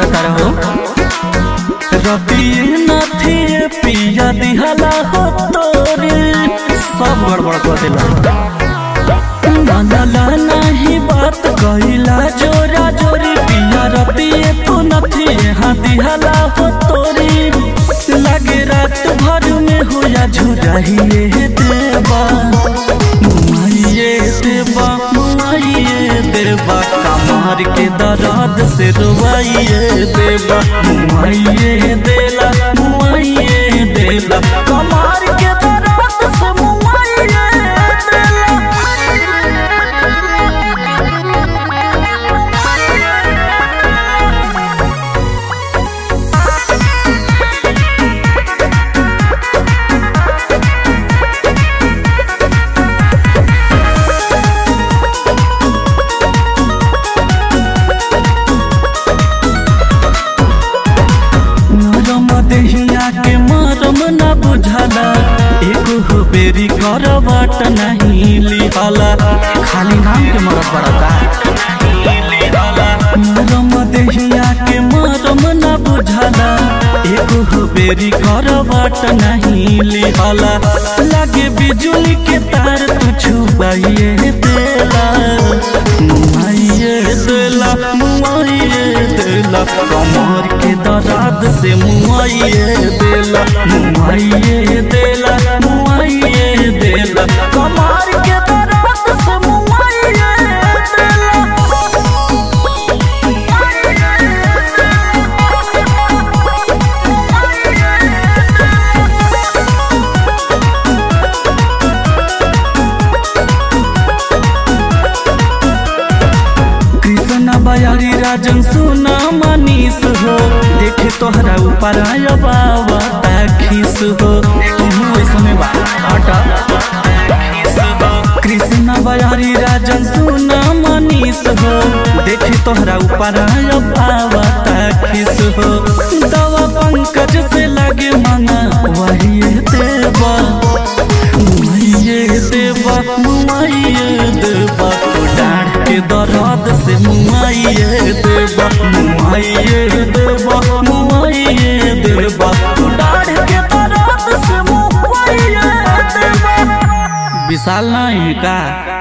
करता रहो रतिए नथिए पिया दिहला हो तोरे सब गड़बड़ कर देला मानला नहीं बात कहिला जोरा जोरी पिया रतिए तो नथिए हाँ दिहला हो तोरी लागे रात भर में होया झुराइए देवा मुआइए देवा मुआइए देवा कमर के दर्द से रुआइए देवा मुआइए देला मुआइए देला कमर के दर्द से मुआइए देला। देहिया के मरम न बुझला एगो हो बेरी करवट नहीं लिहाला खाली नाम के मरद पड़ता मरम देहिया के मरम न बुझला एगो हो बेरी करवट नहीं लिहाला लगे बिजुली के तार तू छुपाइए देला मुआइए देला मुआइए देला कमर के दर्द से मुआइए देला मुआइए देला मुआइए देला कमर के दर्द से मुआइए देला। बयारी राजन सुना मनीष हो देखे तोहरा ऊपर आया बाबा खीस हो समय कृष्णा बयारी राजन सुना मनीष हो देखे तोहरा ऊपर आया बाबा खीस हो दवा पंकज से लगे मना वही देवा मुआइए देवा मुआइए देवा डाढ़ के दर्द से मुआइए देवा मुआइए देवा मुआइए देवा डाढ़ के दर्द से मुआइए देवा। विशाल नहीं का।